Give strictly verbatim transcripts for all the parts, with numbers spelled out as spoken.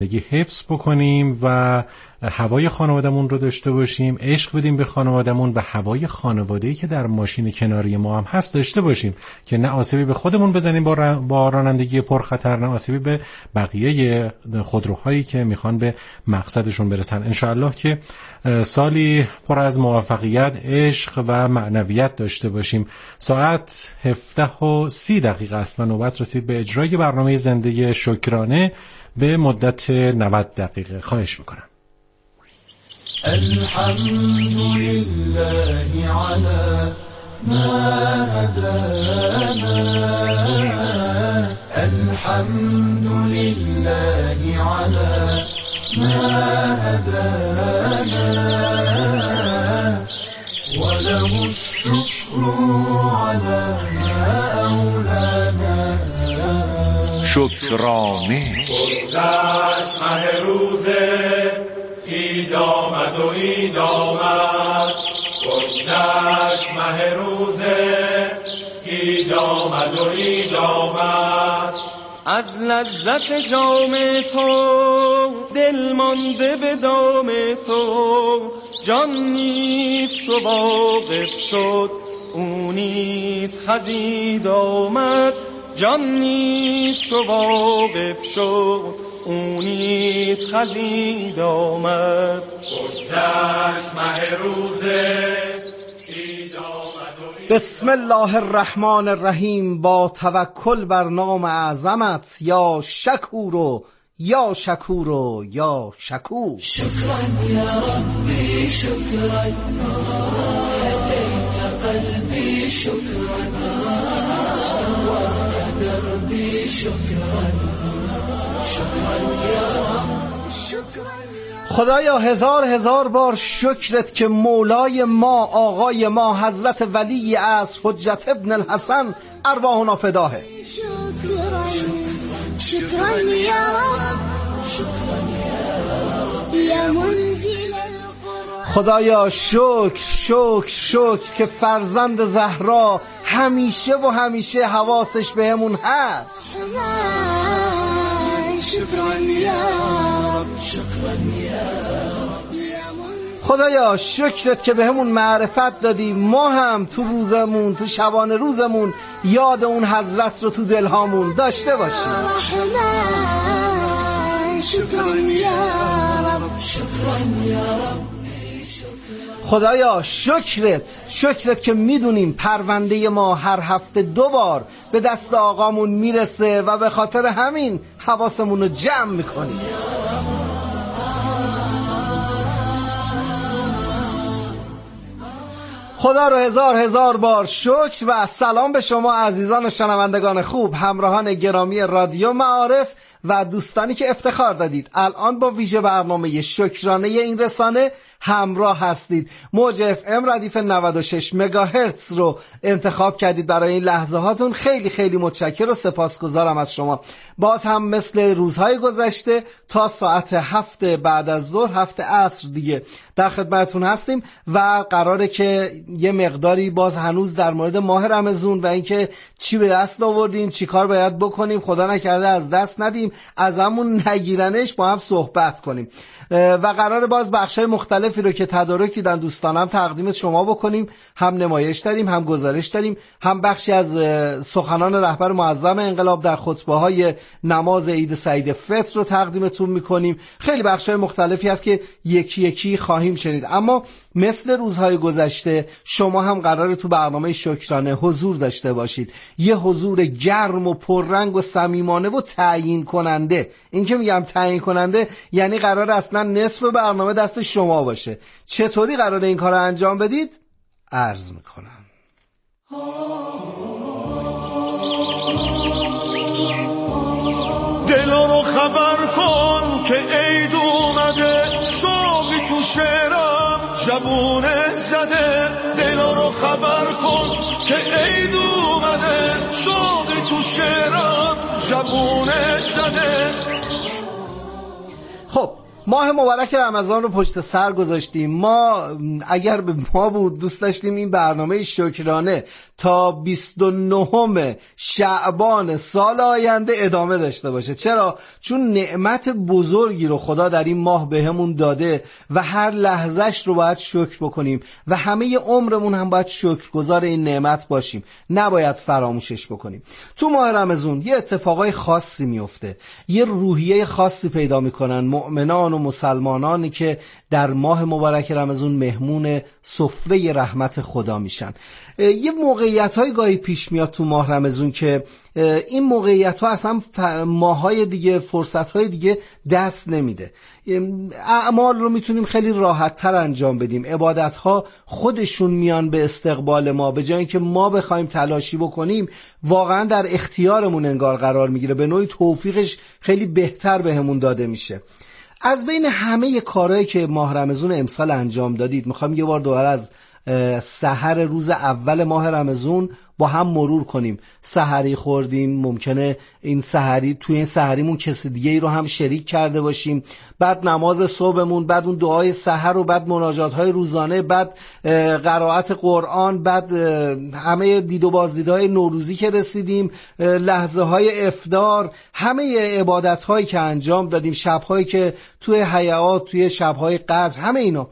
دیگه حفظ بکنیم و هوای خانوادمون رو داشته باشیم، عشق بدیم به خانوادمون و هوای خانواده‌ای که در ماشین کناری ما هم هست داشته باشیم که نه آسیبی به خودمون بزنیم با, ر... با رانندگی پرخطر، نه آسیبی به بقیه خودروهایی که میخوان به مقصدشون برسن. انشاءالله که سالی پر از موفقیت، عشق و معنویت داشته باشیم. ساعت هفده و سی دقیقه است و نوبت رسید به اجرای برنامه زنده شکرانه به مدت نود دقیقه. خواهش میکنم. الحمدلله على ما هدانا، الحمدلله على ما هدانا، وله الشكر على ما أولانا. شکرانه. گذشت مه روزه اید آمد و اید آمد، گذشت مه روزه اید آمد و اید آمد. از لذت جام تو دل مانده به دام تو، جان نیز چو واقف شد او نیز خزید آمد، جان نیز چو واقف شد او نیز خزید آمد. گذشت مه روزه اید آمد و بسم الله الرحمن الرحیم. با توکل بر نام اعظمت، یا شکور و یا شکور و یا شکور. شکران یا ربی شکران، هدیت قلبی شکران، وحد دربی شکران، شکران یا رب شکران. خدایا هزار هزار بار شکرت که مولای ما، آقای ما، حضرت ولی عصر حجت ابن الحسن ارواحنا فداه. شکران شکران یا رب شکران یا منزل القرآن. خدایا شکر شکر شکر که فرزند زهرا همیشه و همیشه حواسش بهمون هست. شکران یا رب شکران یا رب. خدایا شکرت که بهمون معرفت دادی، ما هم تو روزمون، تو شبانه روزمون یاد اون حضرت رو تو دلهامون داشته باشیم. شکران یا رب شکران یا رب. خدایا شکرت شکرت که میدونیم پرونده ما هر هفته دو بار به دست آقامون میرسه و به خاطر همین حواسمون رو جمع میکنیم. خدا رو هزار هزار بار شکر و سلام به شما عزیزان و شنوندگان خوب، همراهان گرامی رادیو معارف و دوستانی که افتخار دادید الان با ویژه برنامه شکرانه این رسانه همراه هستید. موج اف ام ردیف نود و شش مگاهرتز رو انتخاب کردید برای این لحظه هاتون. خیلی خیلی متشکر و سپاسگزارم از شما. باز هم مثل روزهای گذشته تا ساعت هفت بعد از ظهر، هفت عصر دیگه در خدمتتون هستیم و قراره که یه مقداری باز هنوز در مورد ماه رمضان و اینکه چی به دست آوردیم، چی کار باید بکنیم، خدا نکرده از دست ندیم، از همون نگیرنش با هم صحبت کنیم و قراره باز بخشای مختلفی رو که تدارک دیدن دوستانم تقدیم شما بکنیم. هم نمایش داریم، هم گزارش داریم، هم بخشی از سخنان رهبر معظم انقلاب در خطبه‌های نماز عید سعید فطر رو تقدیمتون میکنیم. خیلی بخشای مختلفی هست که یکی یکی خواهیم شنید. اما مثل روزهای گذشته شما هم قراره تو برنامه شکرانه حضور داشته باشید، یه حضور گرم و پررنگ و صمیمانه و تعیین کننده. این که میگم تعیین کننده یعنی قراره اصلا نصف برنامه دست شما باشه. چطوری قراره این کار رو انجام بدید؟ عرض میکنم. دلو رو خبر کن که عید اومده، شوقی تو شعرم جوونه زده. دلو رو خبر کن که عید اومده، شوقی تو شعرم جوونه زده. خب ماه مبارک رمضان رو پشت سر گذاشتیم. ما اگر به ما بود دوست داشتیم این برنامه شکرانه تا بیست و نهم شعبان سال آینده ادامه داشته باشه. چرا؟ چون نعمت بزرگی رو خدا در این ماه بهمون داده و هر لحظهش رو باید شکر بکنیم و همه عمرمون هم باید شکرگزار این نعمت باشیم، نباید فراموشش بکنیم. تو ماه رمضان یه اتفاقای خاصی میفته، یه روحیه خاصی پیدا میکنن مؤمنان و مسلمانانی که در ماه مبارک رمضان مهمون سفره رحمت خدا میشن. یه موقعیت های گاهی پیش میاد تو ماه رمضان که این موقعیت ها اصلا ماهای دیگه، فرصت های دیگه دست نمیده. اعمال رو میتونیم خیلی راحت تر انجام بدیم، عبادت ها خودشون میان به استقبال ما، به جای اینکه ما بخوایم تلاشی بکنیم واقعا در اختیارمون انگار قرار میگیره، به نوعی توفیقش خیلی بهتر بهمون داده میشه. از بین همه کارهایی که ماه رمضان امسال انجام دادید میخوام یه بار دوباره از سحر روز اول ماه رمضان با هم مرور کنیم. سحری خوردیم، ممکنه این سحری توی این سحریمون کسی دیگه ای رو هم شریک کرده باشیم، بعد نماز صبحمون، بعد اون دعای سحر و بعد مناجات های روزانه، بعد قرائت قرآن، بعد همه دید و بازدیدهای نوروزی که رسیدیم، لحظه های افطار، همه عبادت هایی که انجام دادیم، شب هایی که توی حیات، توی شب های قدر، همه اینا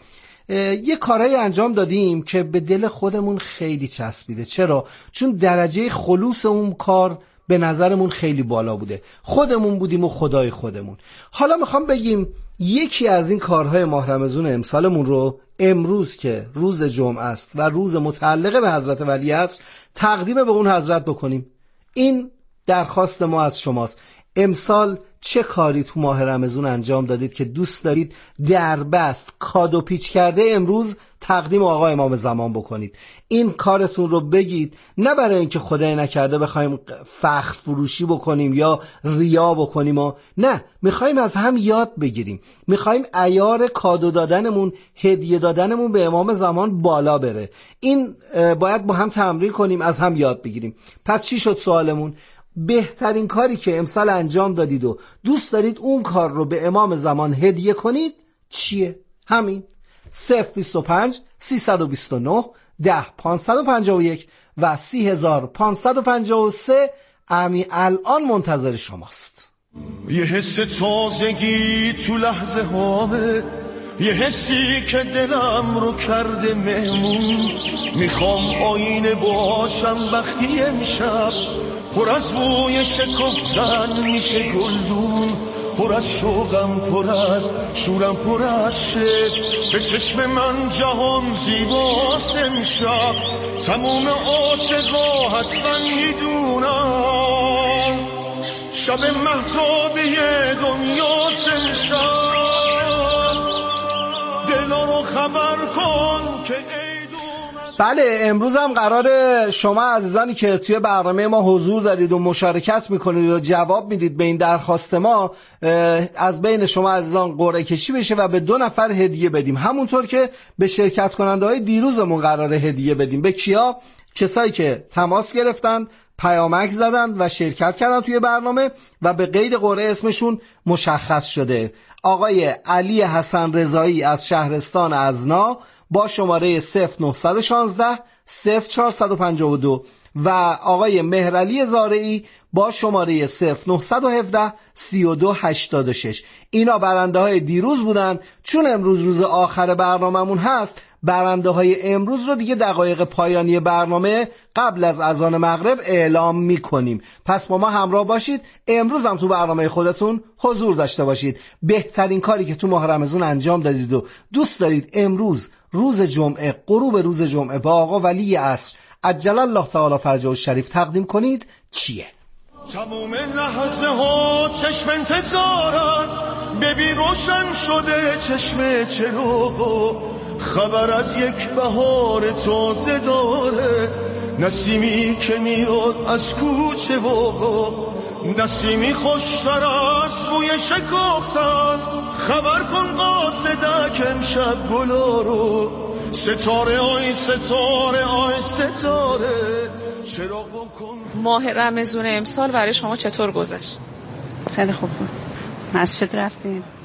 یه کارهایی انجام دادیم که به دل خودمون خیلی چسبیده. چرا؟ چون درجه خلوص اون کار به نظرمون خیلی بالا بوده، خودمون بودیم و خدای خودمون. حالا میخوام بگیم یکی از این کارهای ماه رمضان امسالمون رو امروز که روز جمعه است و روز متعلق به حضرت ولی عصر تقدیم به اون حضرت بکنیم. این درخواست ما از شماست. امسال چه کاری تو ماه رمضان انجام دادید که دوست دارید دربست کادو پیچ کرده امروز تقدیم آقا امام زمان بکنید؟ این کارتون رو بگید، نه برای اینکه خدای نکرده بخوایم فخر فروشی بکنیم یا ریا بکنیم و نه، میخوایم از هم یاد بگیریم، میخوایم عیار کادو دادنمون، هدیه دادنمون به امام زمان بالا بره. این باید با هم تمرین کنیم، از هم یاد بگیریم. پس چی شد سوالمون؟ بهترین کاری که امسال انجام دادید و دوست دارید اون کار رو به امام زمان هدیه کنید چیه؟ همین صفر بیست و پنج سیصد و بیست و نه ده پانصد و پنجاه و یک و سی هزار پانصد و پنجاه و سه امی الان منتظر شماست. یه حس تازگی تو لحظه هامه، یه حسی که دلم رو کرده مهمون، میخوام آینه باشم وقتی امشب پر از بوی شکفتن میشه گلدون، پر از شوقم، پر از شورم، پر از شد به چشم من جهان زیباست امشب. تموم عاشقا حتما میدونم شب مهتابی دنیاست امشب. دلا رو خبر کن که بله، امروز هم قراره شما عزیزانی که توی برنامه ما حضور دارید و مشارکت میکنید و جواب میدید به این درخواست ما، از بین شما عزیزان قرعه کشی بشه و به دو نفر هدیه بدیم، همونطور که به شرکت کننده های دیروزمون قراره هدیه بدیم. به کیا؟ کسایی که تماس گرفتن، پیامک زدن و شرکت کردن توی برنامه و به قید قرعه اسمشون مشخص شده. آقای علی حسن رضایی از شهرستان ازنا با شماره صفر نه یک شش صفر چهار پنج دو و آقای مهرعلی زارعی با شماره صفر نه یک هفت سه دو هشتاد و شش. اینا برنده های دیروز بودن. چون امروز روز آخر برنامه‌مون هست، برنده های امروز رو دیگه دقایق پایانی برنامه قبل از اذان مغرب اعلام میکنیم. پس با ما همراه باشید، امروز هم تو برنامه خودتون حضور داشته باشید. بهترین کاری که تو ماه رمضان انجام دادید و دوست دارید امروز روز جمعه، غروب روز جمعه با آقا ولی عصر عجل الله تعالی فرجه الشریف تقدیم کنید چیه؟ تموم لحظه ها چشم انتظارن، ببین روشن شده چشم چراغ، خبر از یک بهار تازه داره، نسیمی که میاد از کوچه و نسیمی خوشتر از بوی شکافتن. خبر کن قاصدک امشب گلا رو، ستاره آی ستاره آی ستاره چراغو کن. ماه رمضان امسال برای شما چطور گذشت؟ خیلی خوب بود. مسجد رفتیم،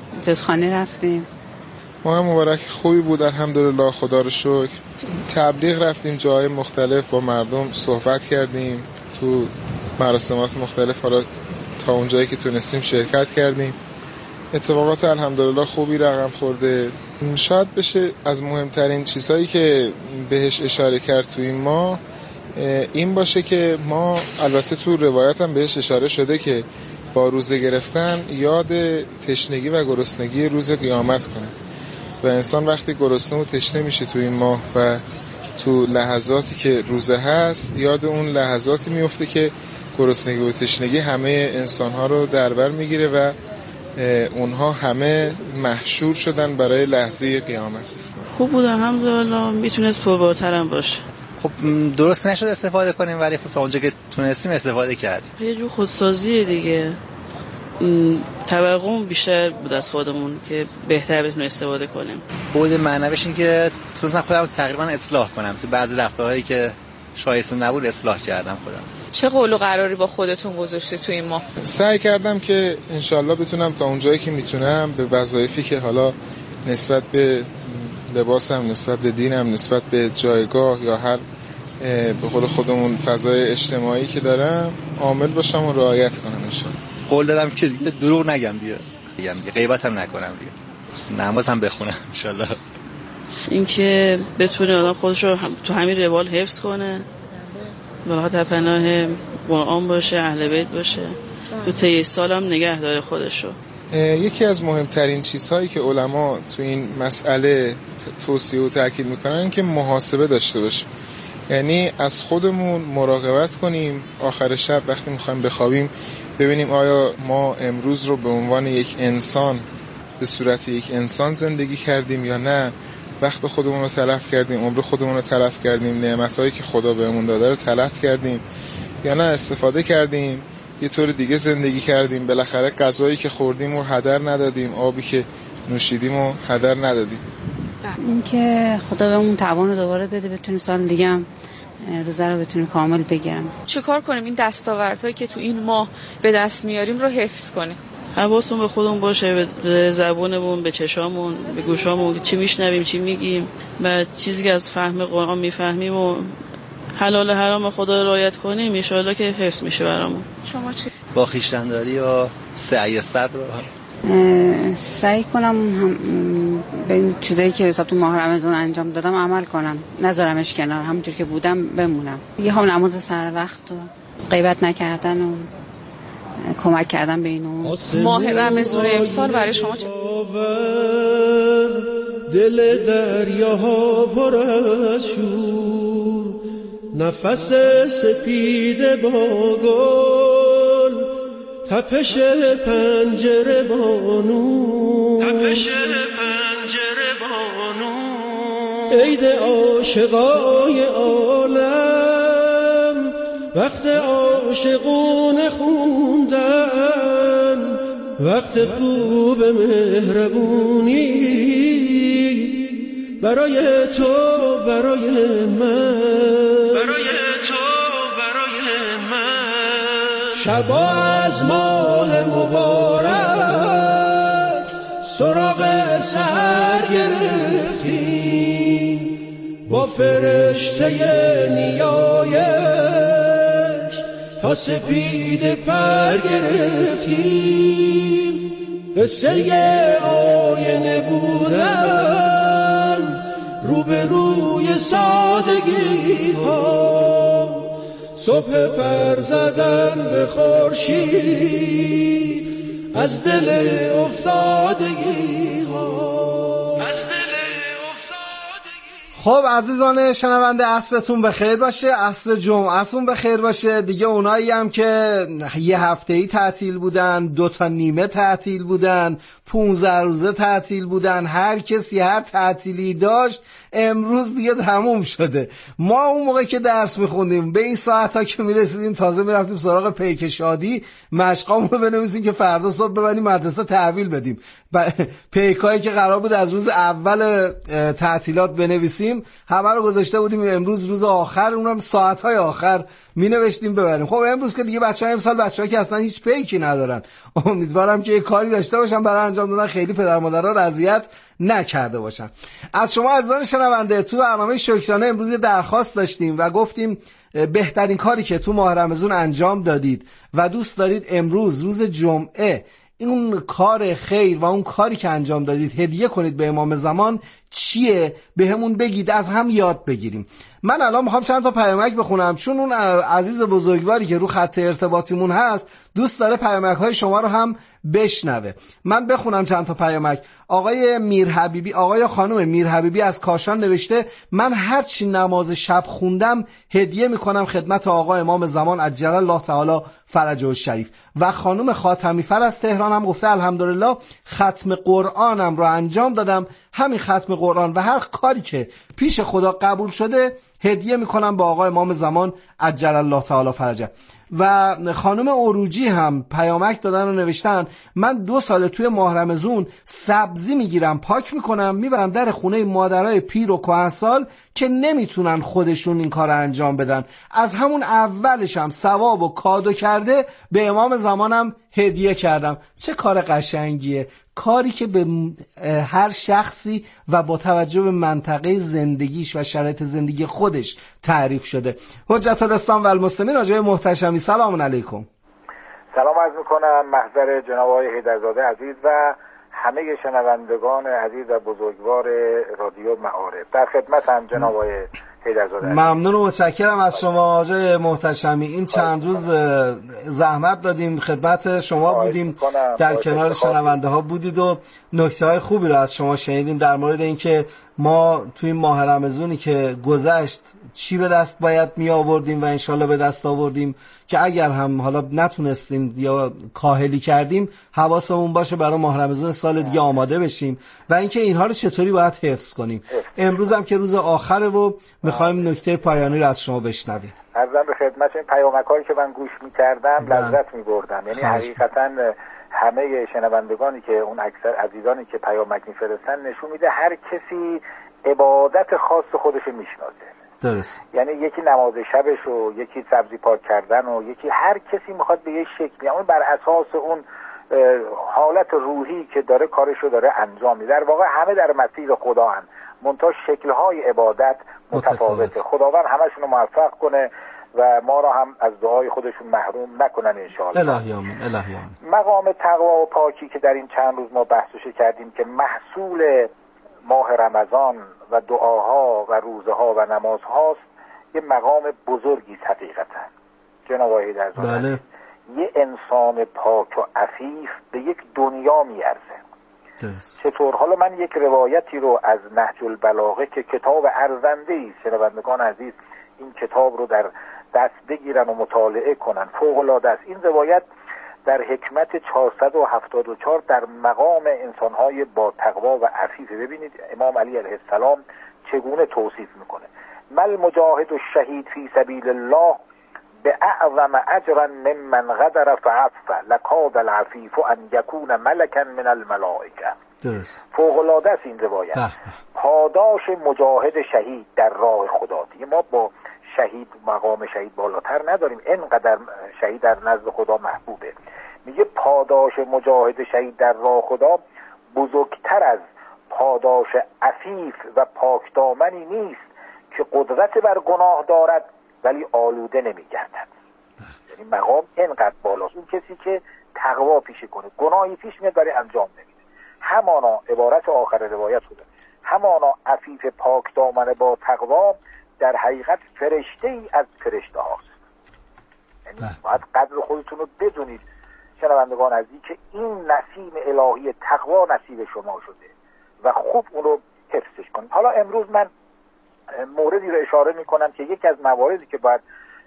جزخانه رفتیم. ماه مبارک خوبی بود الحمدلله، خدا رو شکر. تبلیغ رفتیم جای مختلف، با مردم صحبت کردیم، تو مراسمات مختلف حالا تا اونجایی که تونستیم شرکت کردیم. اتفاقات الحمدلله خوبی رقم خورده. شاید بشه از مهمترین چیزهایی که بهش اشاره کرد تو این ماه این باشه که ما، البته تو روایت هم بهش اشاره شده که با روزه گرفتن یاد تشنگی و گرسنگی روز قیامت کنه و انسان وقتی گرسنه و تشنه میشه تو این ماه و تو لحظاتی که روزه هست، یاد اون لحظاتی میفته که گرسنگی و تشنگی همه انسانها رو در بر میگیره و اونها همه محشور شدن برای لحظه قیامت. خوب بود الحمدلله، میتونست پربارتر هم باشه. خب درست نشد استفاده کنیم، ولی خب تا اونجا که تونستیم استفاده کردیم. یه جو خودسازیه دیگه. توقعم بیشتر بود از خودمون که بهتر بتونیم استفاده کنیم. بود معنیش این که تونستم خودم تقریبا اصلاح کنم. تو بعضی رفتارهایی که شایسته نبود اصلاح کردم خودم. چه قول و قراری با خودتون گذاشتی تو این ماه؟ سعی کردم که انشالله بتونم تا اونجایی که میتونم به وظایفی که حالا نسبت به لباسم، نسبت به دینم، نسبت به جایگاه یا هر به قول خودمون فضای اجتماعی که دارم عامل باشم و رعایت کنم انشالله. قول دادم که دیگه دروغ نگم دیگه. دیگه غیبت هم نکنم دیگه. نماز هم بخونم انشالله. اینکه بتونه آدم خودش رو تو همین روال حفظ کنه. واقعا در پناه قرآن باشه، اهل بیت باشه، تو طی سال هم نگه داره خودشو. یکی از مهمترین چیزهایی که علما تو این مسئله توصیه و تاکید میکنن این که محاسبه داشته باشه. یعنی از خودمون مراقبت کنیم آخر شب وقتی میخوایم بخوابیم ببینیم آیا ما امروز رو به عنوان یک انسان به صورت یک انسان زندگی کردیم یا نه، وقت خودمون رو تلف کردیم، عمر خودمون رو تلف کردیم، نعمتایی که خدا بهمون داده رو تلف کردیم یا نه استفاده کردیم یه طور دیگه زندگی کردیم، بالاخره غذایی که خوردیم رو هدر ندادیم، آبی که نوشیدیم رو هدر ندادیم. این که خدا بهمون توان رو دوباره بده بتونیم سال دیگه هم روزه رو بتونیم کامل بگیرم. چه کار کنیم این دستاوردهایی که تو این ماه به دست میاریم رو حفظ کنیم؟ حواسمون به خودمون باشه، به زبونمون، به چشامون، به گوشامون، چی میشنویم، چی میگیم و چیزی که از فهم قرآن میفهمیم و حلال حرام خدا رو رعایت کنیم ان شاءالله که حفظ میشه برامون. شما چی؟ با خویشتن‌داری و سعی صبر سعی کنم هم به این چیزایی که حساب تو ماه رمضان انجام دادم عمل کنم، نذارمش کنار، همونجور که بودم بمونم. یه هم نماز سر وقت و غیبت نکردن و کمک کردن به اینو. ماه رمضان امسال برای شما چه؟ دل دریاها پر از شور، نفس سپید با گل، تپش پنجره بانو، تپش پنجره بانو، عید عاشقای عالم، وقت عاشقون خوندن، وقت خوب مهربونی برای تو برای من، برای تو برای من. شبا از ماه مبارک سراغ سر گرفتیم، با فرشته نیایش تا سپید پر گرفتیم. قصه آینه بودن روبروی سادگی ها، صبح پر زدن به خورشید از دل افتادگی ها. خب عزیزان شنونده عصرتون بخیر باشه، عصر جمعتون بخیر باشه. دیگه اونایی هم که یه هفته‌ای تعطیل بودن، دو تا نیمه تعطیل بودن، پونزده روزه تعطیل بودن، هر کسی هر تعطیلی داشت امروز دیگه تموم شده. ما اون موقع که درس میخوندیم به این ساعت ها که میرسیدیم تازه میرفتیم سراغ پیک شادی مشقامون رو بنویسیم که فردا صبح ببریم مدرسه تحویل بدیم. پیکایی که قرار بود از روز اول تعطیلات بنویسیم بودیم همه رو گذاشته بودیم امروز روز آخر، اونم ساعت‌های آخر می نوشتیم ببریم. خب امروز که دیگه بچه‌ها امسال بچه‌ها که اصلا هیچ پیکی ندارن، امیدوارم که یه کاری داشته باشن برای انجام دادن، خیلی پدر مادرها رو اذیت نکرده باشن. از شما عزیزان شنونده تو برنامه شکرانه امروز درخواست داشتیم و گفتیم بهترین کاری که تو ماه رمضان انجام دادید و دوست دارید امروز روز جمعه این کار خیر و اون کاری که انجام دادید هدیه کنید به امام زمان، چیه؟ به همون بگید، از هم یاد بگیریم. من الان میخوام چند تا پیامک بخونم، چون اون عزیز بزرگواری که رو خط ارتباطیمون هست دوست داره پیامک های شما رو هم بشنوه. من بخونم چند تا پیامک. آقای میر حبیبی، آقای خانم میر حبیبی از کاشان نوشته من هر چی نماز شب خوندم هدیه میکنم خدمت آقا امام زمان عجل الله تعالی فرجه الشریف. و خانم خاتمی فر از تهران هم گفته الحمدلله ختم قرآنم رو انجام دادم، همین ختم قرآن و هر کاری که پیش خدا قبول شده هدیه میکنم با آقا امام زمان عجل الله تعالی فرجه. و خانم عروجی هم پیامک دادن و نوشتن من دو سال توی ماه رمضان سبزی میگیرم پاک میکنم میبرم در خونه مادرای پیر و کهنسال که نمیتونن خودشون این کار انجام بدن، از همون اولش هم ثواب و کادو کرده به امام زمانم هدیه کردم. چه کار قشنگیه، کاری که به هر شخصی و با توجه به منطقه زندگیش و شرایط زندگی خودش تعریف شده. حجت الاسلام و المسلمین آقای محتشمی سلام علیکم. سلام عرض میکنم محضر جناب آقای حیدرزاده عزیز و همه شنوندگان عزیز و بزرگوار رادیو معارف. در خدمتم جناب آقای حیدرزاده. ممنون و متشکرم از شما آقای محتشمی. این چند روز زحمت دادیم خدمت شما بودیم، در کنار شنونده ها بودید و نکته های خوبی رو از شما شنیدیم در مورد اینکه ما توی ماه رمضانی که گذشت چی به دست باید می آوردیم و انشالله به دست آوردیم که اگر هم حالا نتونستیم یا کاهلی کردیم حواسمون باشه برای ماه رمضان سال دیگه آماده بشیم و اینکه اینها رو چطوری باید حفظ کنیم. امروز هم که روز آخره و میخوایم نکته پایانی رو از شما بشنویم. عرضم به خدمت این پیامک‌هایی که من گوش می‌کردم لذت می‌بردم، یعنی حقیقتاً همه شنوندگانی که اون اکثر عزیزانی که پیامک می‌فرستن نشون میده هر کسی عبادت خاص خودش میشناسه. درست. یعنی یکی نماز شبش و یکی سبزی پاک کردن و یکی هر کسی میخواد به یه شکلی، اون بر اساس اون حالت روحی که داره کارشو داره انجام میده. در واقع همه در مسیر خدا هن، منتها شکل‌های عبادت متفاوته. خداوند همشون رو موفق کنه و ما را هم از دعای خودشون محروم نکنن انشاءالله. الهی آمین. الهی آمین. مقام تقوا و پاکی که در این چند روز ما بحثش کردیم که محصول ماه رمضان و دعاها و روزها و نمازهاست، یه مقام بزرگی حقیقتا جناب آقای حیدرزاده. بله. یه انسان پاک و عفیف به یک دنیا میارزه. درست. چطور؟ حالا من یک روایتی رو از نهج البلاغه که کتاب ارزنده‌ای است، شنوندگان عزیز این کتاب رو در دست بگیرن و مطالعه کنن، فوق‌العاده است. این روایت در حکمت چهارصد و هفتاد و چهار در مقام انسان‌های با تقوا و عفیف. ببینید امام علی علیه السلام چگونه توصیف میکنه: مل مجاهد الشهید فی سبیل الله به اعظم اجرا ممن غدر فعف لکاد العفیف ان یکون ملکا من الملائکه. درست. فوق‌العاده است این روایت. پاداش مجاهد شهید در راه خدا. دیگه ما با شهید مقام شهید بالاتر نداریم، اینقدر شهید در نزد خدا محبوبه. میگه پاداش مجاهد شهید در راه خدا بزرگتر از پاداش عفیف و پاکدامنی نیست که قدرت بر گناه دارد ولی آلوده نمیگردد. یعنی مقام اینقدر بالاست. اون کسی که تقوا پیشه کنه، گناهی پیش میاد برای انجام نمیده. همانا عبارت آخر روایت خوده، همانا عفیف پاکدامن با تقوا در حقیقت فرشته ای از فرشته هاست. یعنی باید قدر خودتون رو بدونید شنوندگان عزیزی که این نسیم الهی تقوا نصیب شما شده و خوب اون رو حفظش کنید. حالا امروز من موردی رو اشاره میکنم که یکی از مواردی که باید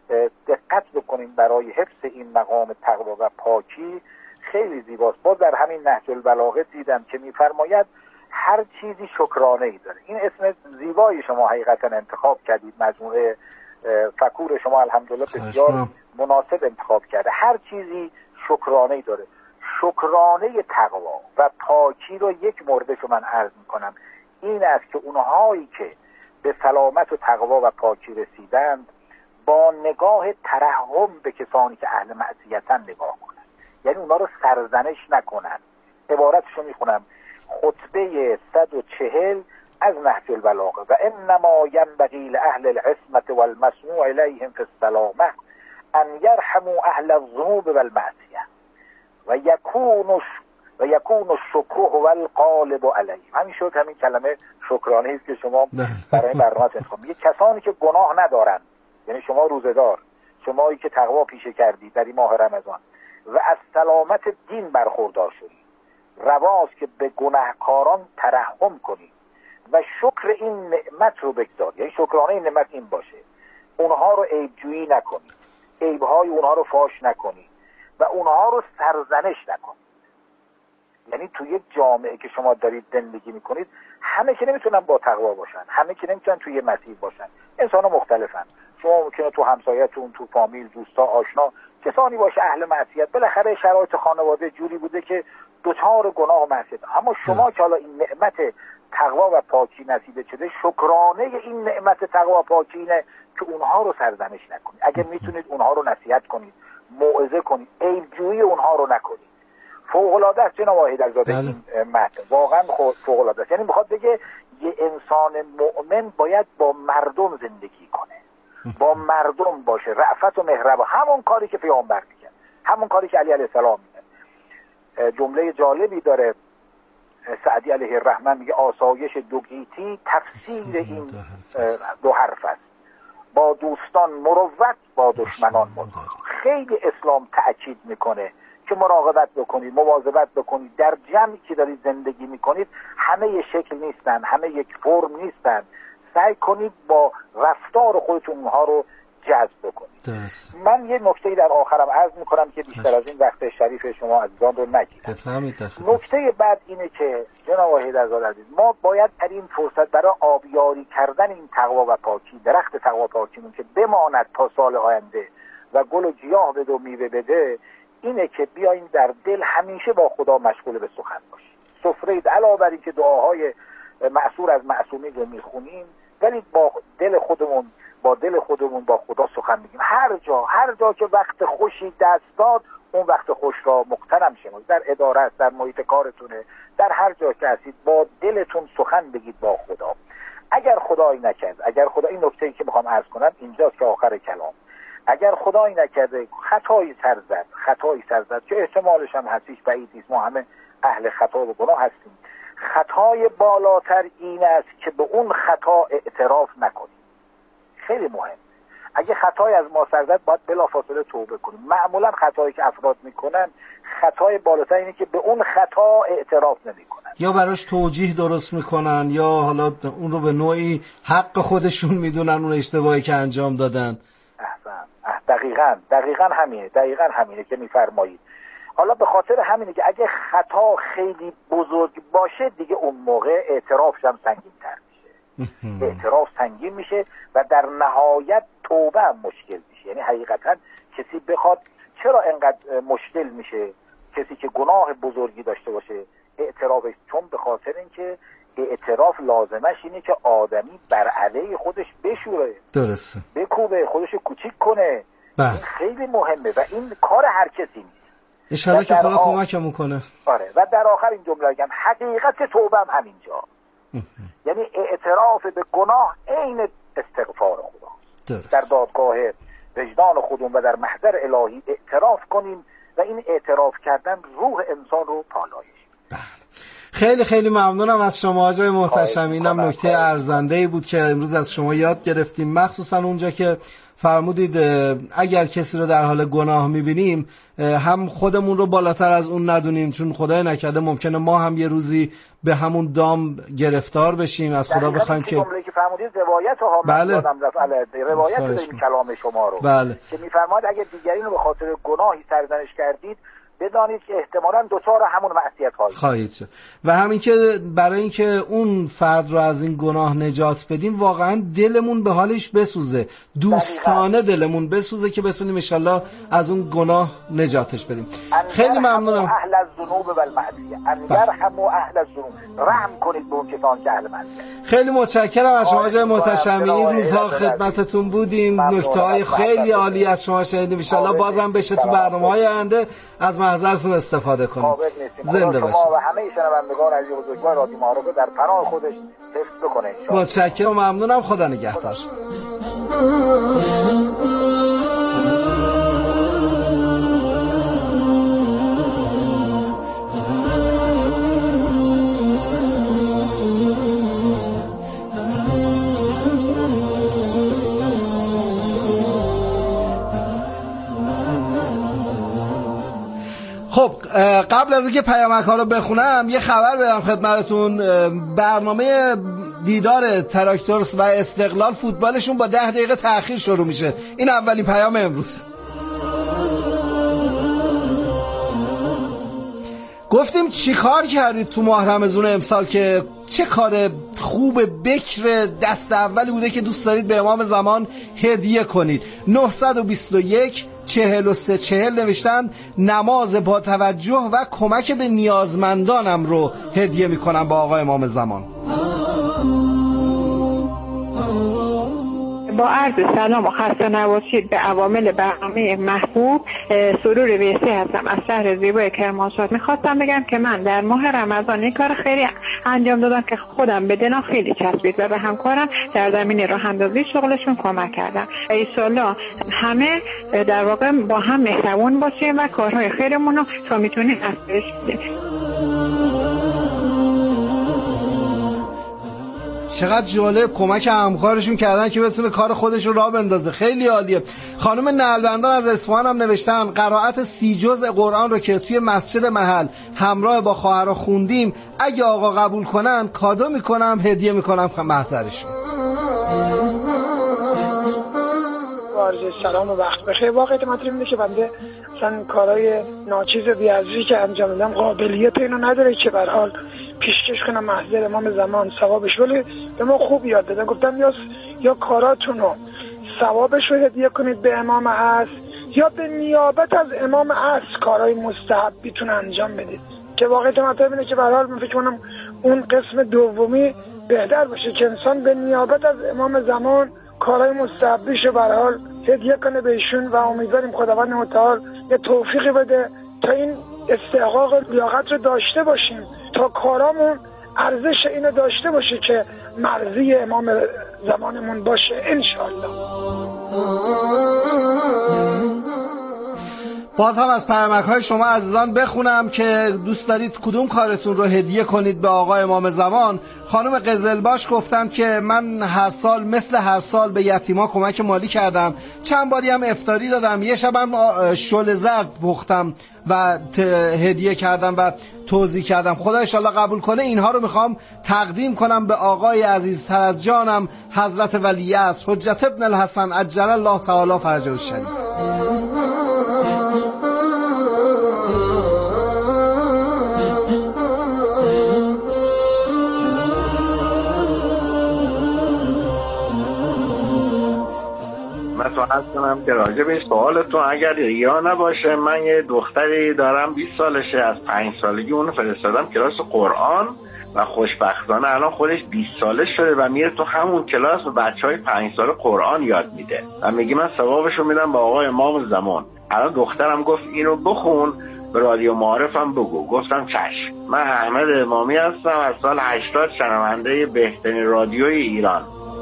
دقت بکنیم برای حفظ این مقام تقوا و پاکی خیلی زیباست. باز در همین نهج البلاغه دیدم که میفرماید هر چیزی شکرانه ای داره. این اسم زیبایی شما حقیقتا انتخاب کردید، مجموعه فکور شما الحمدلله بسیار مناسب انتخاب کرده. هر چیزی شکرانه ای داره. شکرانه تقوا و پاکی رو یک موردشو من عرض میکنم، این است که اونهایی که به سلامت و تقوا و پاکی رسیدند با نگاه ترحم به کسانی که اهل معصیتن نگاه کنند، یعنی اونا رو سرزنش نکنند. عبارتشو میخونم، خطبه صد و چهل از نهج البلاغه: و انما ینبغی لاهل العصمت والمسموع الیهم فی السلامه ان یرحموا اهل الذنوب والمعصیه و یکون و یکون الشکر هو الغالب علیهم. همین شد، همین کلمه شکرانه است که شما برای برنامه انتخاب میگه. کسانی که گناه ندارن، یعنی شما روزدار، شمایی که تقوا پیشه کردید در این ماه رمضان و از سلامت دین برخوردار شدید، رواست که به گناهکاران ترحم کنید و شکر این نعمت رو بگذارید. یعنی شکرانه این نعمت این باشه، اونها رو عیبجویی نکنید، عیبهای اونها رو فاش نکنید و اونها رو سرزنش نکنید. یعنی تو یک جامعه که شما دارید زندگی میکنید، همه که نمیتونن با تقوا باشن، همه که نمیتونن توی مسیر باشن، انسان ها مختلفن. شما ممکنه تو همسایتون، تو فامیل، دوستا، آشنا کسانی باشه اهل معصیت، بالاخره شرایط خانواده جوری بوده که دوچار گناه و معصیت. اما شما که حالا این نعمت تقوا و پاکی نصیب شده، شکرانه این نعمت تقوا و پاکی اینه که اونها رو سرزنش نکنید. اگه میتونید اونها رو نصیحت کنید، موعظه کنید، عیبجویی اونها رو نکنید. فوق العاده است جناب وحیدزاده این متن، واقعا فوق العاده است. یعنی میخواد بگه یه انسان مؤمن باید با مردم زندگی کنه، با مردم باشه، رأفت و مهربان، همون کاری که پیامبر میگه، همون کاری که علی علیه السلام میگه. جمله جالبی داره سعدی علیه الرحمه، میگه آسایش دو گیتی تفسیر این دو حرف است: با دوستان مروت، با دشمنان مروت. خیلی اسلام تأکید میکنه که مراقبت بکنید، مواظبت بکنید. در جمعی که دارید زندگی میکنید همه یک شکل نیستن، همه یک فرم نیستن. سعی کنید با رفتار خودتون اونها رو جذب بکنید. درست. من یه نکته در آخرم عرض میکنم که بیشتر از این وقت شریف شما عزیزان رو نگیرم. نکته بعد اینه که جناب وحیدزاده عزیز، ما باید در این فرصت برای آبیاری کردن این تقوا و پاکی، درخت تقوا و پاکیمون که بماند تا سال آینده و گل و گیاه بده و میوه بده، اینه که بیاییم در دل همیشه با خدا مشغول به سخن باشیم. سفره علاوه بر این که دعاهای معصور از معصومین رو میخونیم، ولی با دل خودمون با دل خودمون با خدا سخن میگیم. هر جا هر جا که وقت خوشی دست داد، اون وقت خوش را مغتنم شمارید. در اداره است، در محیط کارتونه، در هر جا که هستید با دلتون سخن بگید با خدا. اگر خدایی نکرد، اگر خدا، این نکته‌ای که میخوام عرض کنم اینجاست که آخر کلام، اگر خدایی نکرده خطایی سر زد، خطایی سر زد که احتمالش هم هستیش بعید نیست، ما همه اهل خطا و گناه هستیم، خطای بالاتر این است که به اون خطا اعتراف نکنیم. خیلی مهم. اگه خطای از ما سر زد باید بلافاصله توبه کنیم. معمولا خطایی که افراد میکنن، خطای بالاتر اینه که به اون خطا اعتراف نمیکنن، یا براش توجیه درست میکنن، یا حالا اون رو به نوعی حق خودشون میدونن اون اشتباهی که انجام دادن. احسن. دقیقاً دقیقاً همینه دقیقاً همینه که میفرمایید. حالا به خاطر همینه که اگه خطا خیلی بزرگ باشه، دیگه اون موقع اعترافش هم سنگین تر میشه. اعتراف سنگین میشه و در نهایت توبه هم مشکل میشه. یعنی حقیقتاً کسی بخواد، چرا اینقدر مشکل میشه کسی که گناه بزرگی داشته باشه اعترافش؟ چون به خاطر اینکه اعتراف لازمش اینه که آدمی بر علیه خودش بشوره، درسته، بکوبه، خودشو کوچیک کنه. بله. این خیلی مهمه و این کار هر کسی نیست. انشالله که خدا کمکمون کنه. آره. و در آخر این جمله بگم، حقیقت توبه هم همینجا. یعنی اعتراف به گناه عین استغفار خدا. در دادگاه وجدان خودمون و در محضر الهی اعتراف کنیم و این اعتراف کردن روح انسان رو پالایش. خیلی خیلی ممنونم از شما آقای محتشم. اینم نکته ارزنده‌ای بود که امروز از شما یاد گرفتیم، مخصوصا اونجا که فرمودید اگر کسی رو در حال گناه میبینیم هم خودمون رو بالاتر از اون ندونیم، چون خدای نکرده ممکنه ما هم یه روزی به همون دام گرفتار بشیم. از خدا بخوایم که جمله‌ای که فرمودید روایت ها بله. روایت داریم کلام شما رو بله. که میفرماید اگر دیگرین رو به خاطر گناهی سرزنش کردید، بدانید که احتمالاً دچار همون معصیت خواهید شد. و همین که برای اینکه اون فرد رو از این گناه نجات بدیم واقعا دلمون به حالش بسوزه، دوستانه دلمون بسوزه که بتونیم انشالله از اون گناه نجاتش بدیم. خیلی ممنونم. اهل الذنوب و المعصیه ان یرحموا اهل الذنوب، رحم کنید به اون کسان که اهل معصیت. خیلی متشکرم از شما جای محتشمی، این روزها خدمتتون بودیم، نکته‌های خیلی عالی از شما شنیدیم. ان شاءالله بازم بشه تو برنامه‌های آینده از محضرتون استفاده کنیم. زنده باشید. و همه شنوندگان عزیز و بزرگوار رادیو معارف در پناه خودش حفظ بکنه. متشکرم و ممنونم. خدا نگهدار. خب قبل از اینکه پیامک ها رو بخونم یه خبر بدم خدمتتون. برنامه دیدار تراکتورس و استقلال فوتبالشون با ده دقیقه تأخیر شروع میشه. این اولین پیام امروز. گفتیم چی کار کردید تو ماه رمضان امسال که چه کار خوب بکر دست اولی بوده که دوست دارید به امام زمان هدیه کنید. نه دو یک چهل و سه چهل نوشتن نماز با توجه و کمک به نیازمندانم رو هدیه میکنم با آقای امام زمان. با عرض سلام و خسته نباشید به عوامل برنامه محبوب. سرور ویسی هستم از شهر زیبای کرمانشاه. میخواستم بگم که من در ماه رمضان یک کار خیلی انجام دادم که خودم به دلم خیلی چسبید و به همکارم در زمینه راه اندازی شغلشون کمک کردم. ایشالله همه در واقع با هم مهربون باشیم و کارهای خیرمون رو تا میتونیم افزایش بدیم. چقدر جالب کمک همکارشون کردن که بتونه کار خودش رو راه بندازه. خیلی عالیه. خانم نلبندان از اصفهان هم نوشتن قرائت سی جزء قرآن رو که توی مسجد محل همراه با خواهرها خوندیم اگه آقا قبول کنن کادو میکنم هدیه میکنم محضرشون. عرض سلام و وقت بخیر. واقعیت مطلب اینه که بنده اصلا کارهای ناچیز و بی‌ارزشی که انجام میدم قابلیت اینو نداره که به هر حال پیشکش کنم محضر امام زمان ثوابش، ولی به ما خوب یاد دادن. گفتم یا یا کاراتونو ثوابش رو هدیه کنید به امام عصر یا به نیابت از امام عصر کارهای مستحبیتون انجام بدید. که واقعیت مطلب اینه که به هر حال من فکر کنم اون قسم دومی بهتر باشه که انسان به نیابت از امام زمان کارهای مستحبیشو به هر حال هدیه کنه بهشون و امیدواریم خداوند متعال یه توفیقی بده تا این استحقاق لیاقت رو داشته باشیم، تا کارامون ارزش اینو داشته باشه که مرضی امام زمانمون باشه انشالله. باز هم از پیامک های شما عزیزان بخونم که دوست دارید کدوم کارتون رو هدیه کنید به آقای امام زمان. خانم قزلباش گفتن که من هر سال مثل هر سال به یتیما کمک مالی کردم، چند باری هم افطاری دادم، یه شبم شل زرد پختم و هدیه کردم و توزیع کردم. خدا انشالله قبول کنه. اینها رو میخوام تقدیم کنم به آقای عزیزتر از جانم حضرت ولیعصر حجت ابن الحسن عجل الله تعالی فرجه الشریف. سوال کنم که راجع به سوالتون اگر ریا نباشه، من یه دختری دارم بیست سالشه، از پنج سالگی اونو فرستادم کلاس قرآن و خوشبختانه الان خودش بیست ساله شده و میره تو همون کلاس و بچهای پنج ساله قرآن یاد میده و میگه من ثوابشو میدم با آقای امام زمان. الان دخترم گفت اینو بخون به رادیو معارفم بگو. گفتم چشم. من احمد امامی هستم، از سال هشتاد شنونده بهترین رادیوی ایران.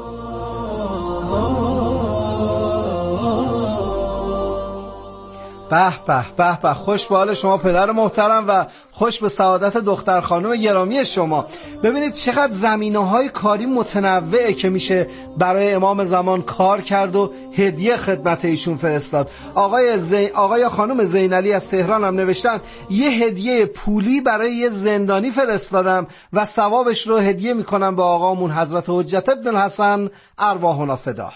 به به به به. خوش به حال شما پدر محترم و خوش به سعادت دختر خانم گرامی شما. ببینید چقدر زمینه‌های کاری متنوعه که میشه برای امام زمان کار کرد و هدیه خدمت ایشون فرستاد. آقای زی... آقای خانم زینعلی از تهران هم نوشتن یه هدیه پولی برای یه زندانی فرستادم و ثوابش رو هدیه میکنم به آقامون حضرت حجت ابن الحسن ارواحنا فداه.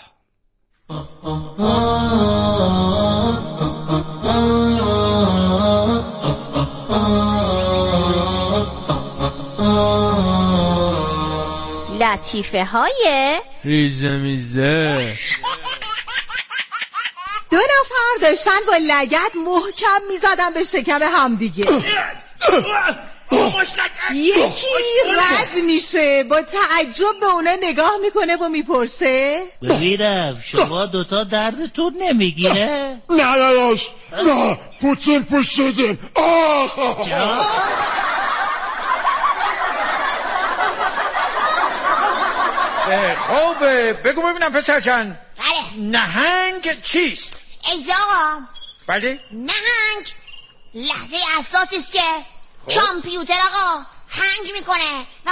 لطیفه های ریزمیزه. دو نفر داشتن با لگد محکم میزدن به شکم همدیگه. یکی رد میشه با تعجب به اونا نگاه میکنه و میپرسه ببینم شما دوتا دردتون نمیگیره؟ نه لاش نه پوتین پوشیدیم. خوبه بگو ببینم پسرجان. بله. نهنگ چیست؟ اجاقا بله؟ نهنگ لحظه اساسی است که کامپیوتر آقا هنگ میکنه و